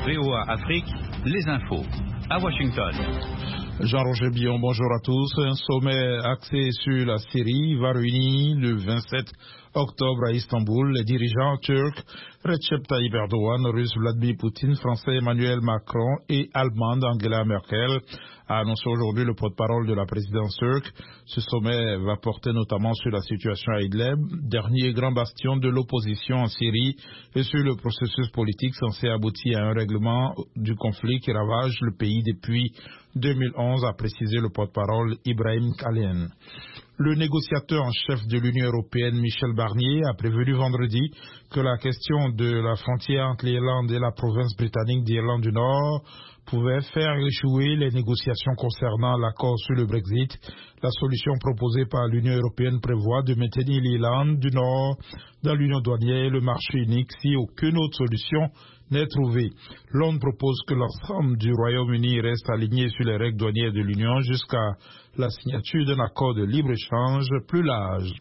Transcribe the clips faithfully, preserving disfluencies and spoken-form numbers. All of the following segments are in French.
V O A Afrique, les infos. À Washington. Jean-Roger Billon, bonjour à tous. Un sommet axé sur la Syrie va réunir le vingt-sept octobre à Istanbul les dirigeants turcs Recep Tayyip Erdogan, russe Vladimir Poutine, français Emmanuel Macron et allemande Angela Merkel, a annoncé aujourd'hui le porte-parole de la présidence turque. Ce sommet va porter notamment sur la situation à Idlib, dernier grand bastion de l'opposition en Syrie, et sur le processus politique censé aboutir à un règlement du conflit qui ravage le pays depuis deux mille onze, a précisé le porte-parole Ibrahim Kalin. Le négociateur en chef de l'Union européenne, Michel Barnier, a prévenu vendredi que la question de la frontière entre l'Irlande et la province britannique d'Irlande du Nord pouvait faire échouer les négociations concernant l'accord sur le Brexit. La solution proposée par l'Union européenne prévoit de maintenir l'Irlande du Nord dans l'Union douanière et le marché unique si aucune autre solution n'est trouvée. Londres propose que l'ensemble du Royaume-Uni reste aligné sur les règles douanières de l'Union jusqu'à la signature d'un accord de libre-échange plus large.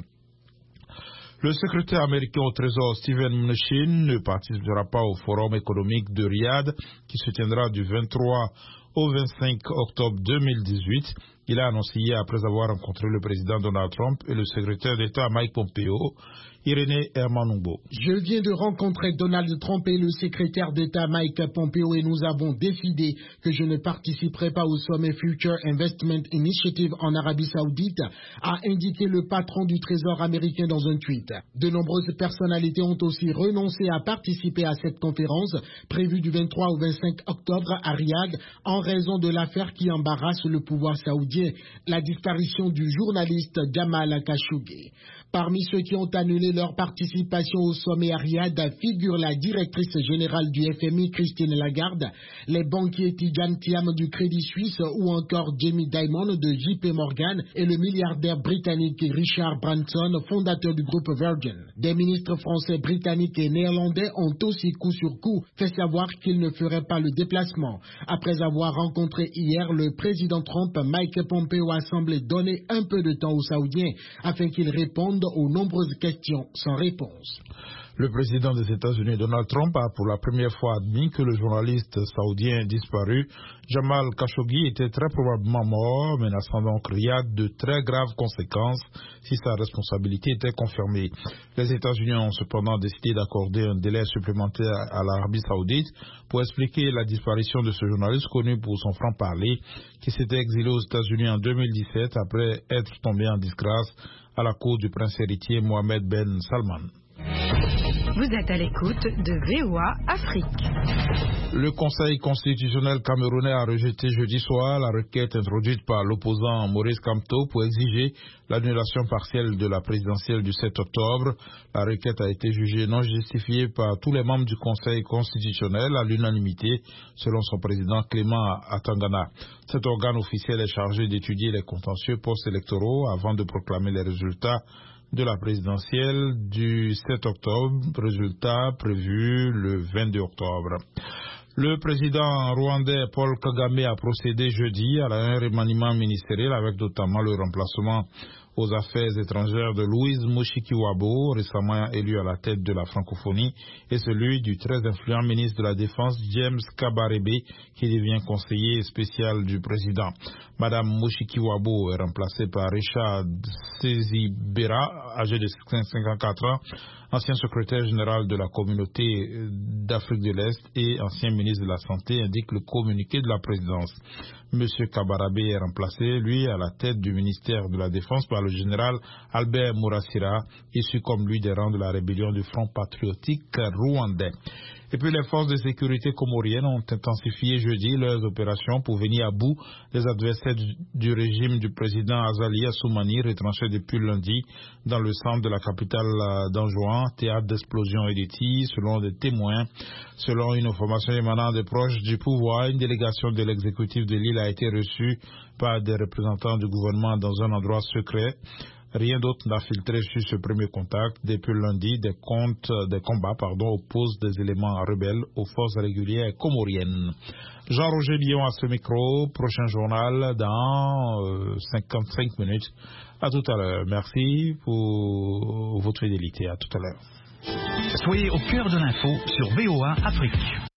Le secrétaire américain au Trésor Steven Mnuchin ne participera pas au Forum économique de Riyad qui se tiendra du vingt-trois au vingt-cinq octobre deux mille dix-huit. Il a annoncé hier après avoir rencontré le président Donald Trump et le secrétaire d'État Mike Pompeo. Irénée Hermanumbo. Je viens de rencontrer Donald Trump et le secrétaire d'État Mike Pompeo et nous avons décidé que je ne participerai pas au sommet Future Investment Initiative en Arabie Saoudite, a indiqué le patron du Trésor américain dans un tweet. De nombreuses personnalités ont aussi renoncé à participer à cette conférence prévue du vingt-trois au vingt-cinq octobre à Riyad en raison de l'affaire qui embarrasse le pouvoir saoudien, la disparition du journaliste Jamal Khashoggi. Parmi ceux qui ont annulé leur participation au sommet à Riyad figure la directrice générale du F M I, Christine Lagarde, les banquiers Tidjane Thiam du Crédit Suisse ou encore Jamie Dimon de J P Morgan et le milliardaire britannique Richard Branson, fondateur du groupe Virgin. Des ministres français, britanniques et néerlandais ont aussi coup sur coup fait savoir qu'ils ne feraient pas le déplacement. Après avoir rencontré hier le président Trump, Mike Pompeo a semblé donner un peu de temps aux Saoudiens afin qu'ils répondent aux nombreuses questions sans réponse. Le président des États-Unis, Donald Trump, a pour la première fois admis que le journaliste saoudien disparu, Jamal Khashoggi, était très probablement mort, menaçant donc Riyad de très graves conséquences si sa responsabilité était confirmée. Les États-Unis ont cependant décidé d'accorder un délai supplémentaire à l'Arabie saoudite pour expliquer la disparition de ce journaliste connu pour son franc-parler qui s'était exilé aux États-Unis en deux mille dix-sept après être tombé en disgrâce à la cour du prince héritier Mohammed Ben Salman. Vous êtes à l'écoute de V O A Afrique. Le Conseil constitutionnel camerounais a rejeté jeudi soir la requête introduite par l'opposant Maurice Kamto pour exiger l'annulation partielle de la présidentielle du sept octobre. La requête a été jugée non justifiée par tous les membres du Conseil constitutionnel à l'unanimité, selon son président Clément Atangana. Cet organe officiel est chargé d'étudier les contentieux post-électoraux avant de proclamer les résultats de la présidentielle du sept octobre, résultat prévu le vingt-deux octobre. Le président rwandais Paul Kagame a procédé jeudi à un remaniement ministériel avec notamment le remplacement aux affaires étrangères de Louise Mushikiwabo, récemment élu à la tête de la francophonie, et celui du très influent ministre de la Défense James Kabarebe, qui devient conseiller spécial du président. Madame Mushikiwabo est remplacée par Richard Sezibera, âgé de cinquante-quatre ans, ancien secrétaire général de la communauté d'Afrique de l'Est et ancien ministre de la Santé, indique le communiqué de la présidence. Monsieur Kabarabe est remplacé, lui, à la tête du ministère de la Défense par le général Albert Mourasira, issu comme lui des rangs de la rébellion du Front patriotique rwandais. Et puis les forces de sécurité comoriennes ont intensifié jeudi leurs opérations pour venir à bout des adversaires du, du régime du président Azali Assoumani, retranché depuis lundi dans le centre de la capitale d'Anjouan, théâtre d'explosions et de tirs, selon des témoins. Selon une information émanant des proches du pouvoir, une délégation de l'exécutif de l'île a été reçue par des représentants du gouvernement dans un endroit secret. Rien d'autre n'a filtré sur ce premier contact. Depuis lundi, des, comptes, des combats pardon, opposent des éléments rebelles aux forces régulières comoriennes. Jean-Roger Billon à ce micro. Prochain journal dans euh, cinquante-cinq minutes. À tout à l'heure. Merci pour votre fidélité. À tout à l'heure. Soyez au cœur de l'info sur V O A Afrique.